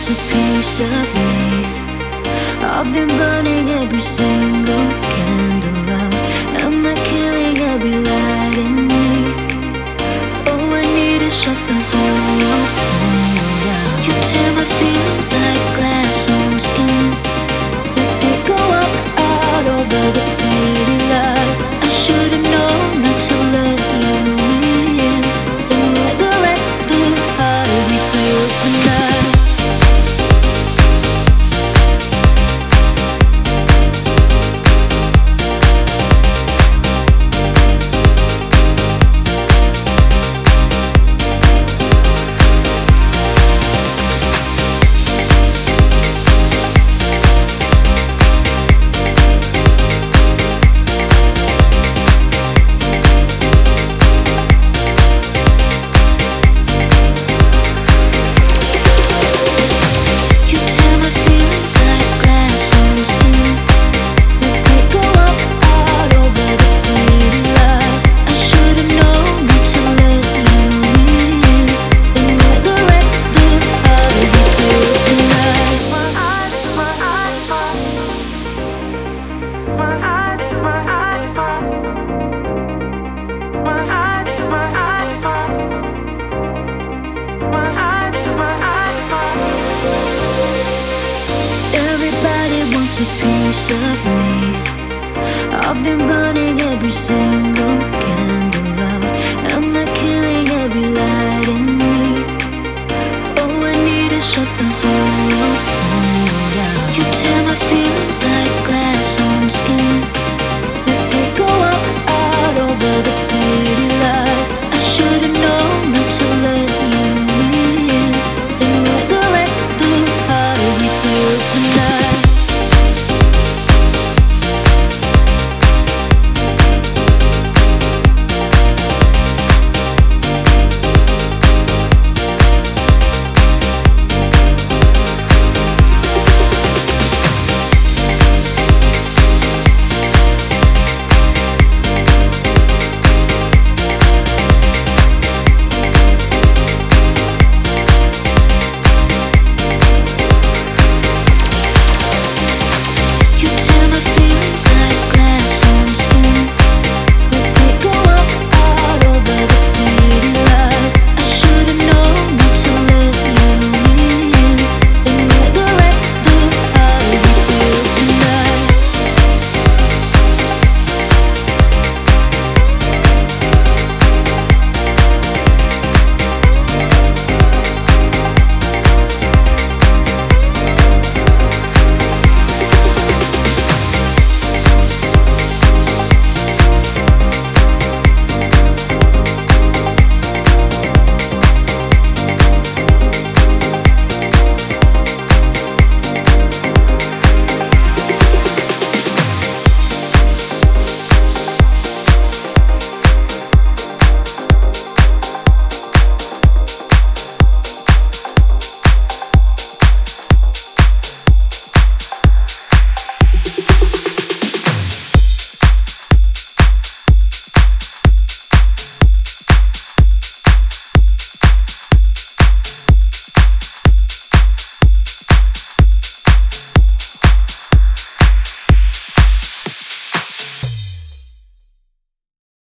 wants a piece of me. I've been burning every single candle out. Am I killing every light in me? All I need is shut the whole world down. You tear my feelings like glass on skin. Let's take a walk out over the city lights. I should've known not to let you in and resurrect the heart we built tonight. Everybody wants a piece of me. I've been burning every single candle